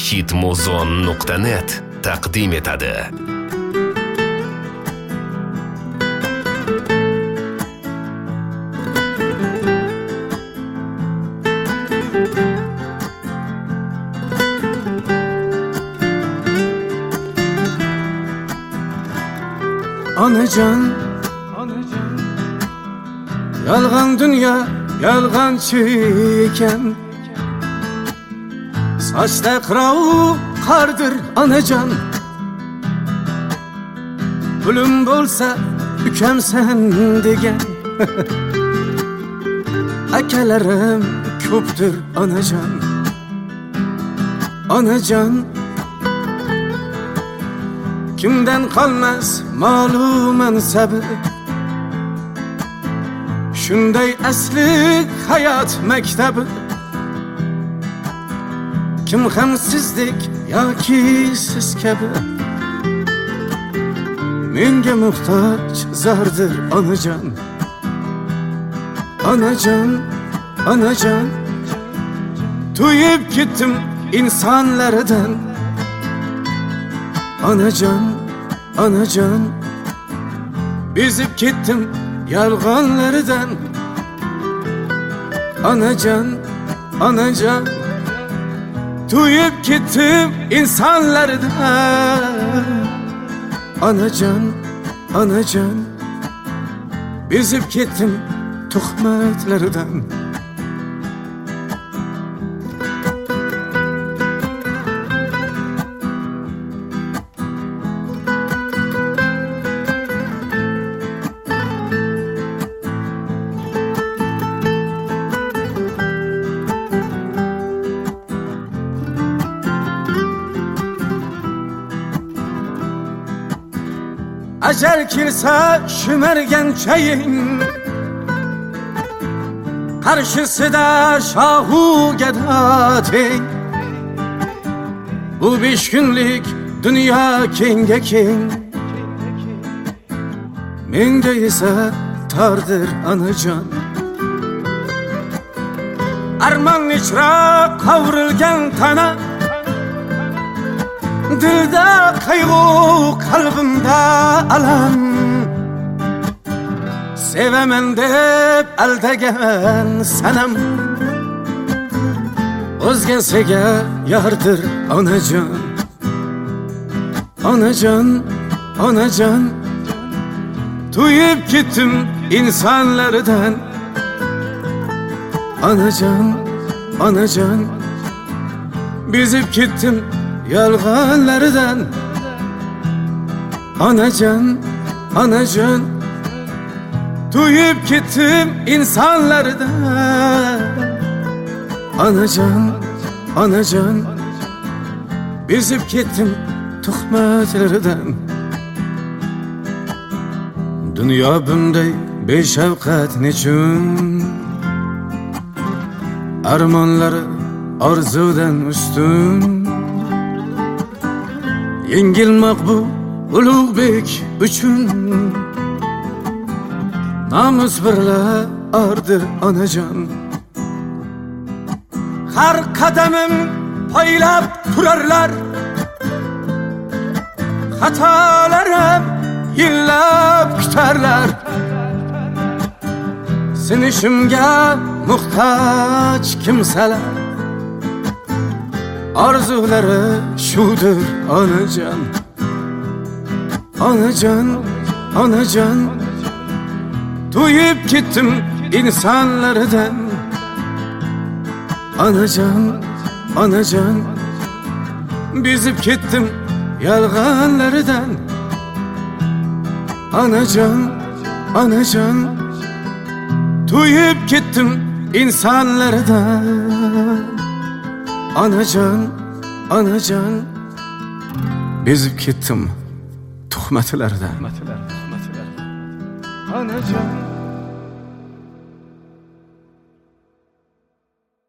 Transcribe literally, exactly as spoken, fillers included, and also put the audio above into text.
hitmuzon nuqta net taqdim etadi. Anacan, anacan, yalgan dünya, yalgancı iken, saçta kıravu kardır anacan. Gülüm bolsa ükemsen degen, akelerim köptür anacan. Anacan, kimden kalmaz malum mansabı, şunday asli hayat mektebi. Kim hamsizlik yoki siz kabi, menga muhtaç zardır anacan. Anacan, anacan, to'yib ketdim insonlardan. Anacan, anacan, bezib ketdim yolg'onlardan. Anacan, anacan, to'yib ketdim insonlardan. Anacan, anacan, bezib ketdim tuhmatlardan. Ajal kelsa shimargan chayin, qarshisida shohu gado teng. Bu besh kunlik dunyo kengga keng, menga esa tordir anajon. Armon ichra qovrilgan tana, dilda qayg'u, qalbimda alam. Sevaman deb aldagan sanam, o'zgasiga yordir onajon. Onajon, onajon, to'yib ketdim insonlardan. Onajon, onajon, bezib ketdim yolg'onlardan. Anacan, anacan, to'yib ketdim insonlardan. Anacan, anacan, bezib ketdim tuhmatlardan. Dunyo bunday beshafqat nechun, armonlari orzudan ustun. Yengilmoq bu ulug'bek uchun, namus birla ordir onajon. Har qadamim poylab turarlar, xatolarim yillab kutarlar. Sinishimga muhtoj kimsalar, orzulari shudir onajon. Onajon, onajon, to'yib ketdim insonlardan. Onajon, onajon, bezib ketdim yolg'onlardan. Onajon, onajon, to'yib ketdim insonlardan. Anacan, anacan, bezib ketdim tuhmatlardan. Anacan.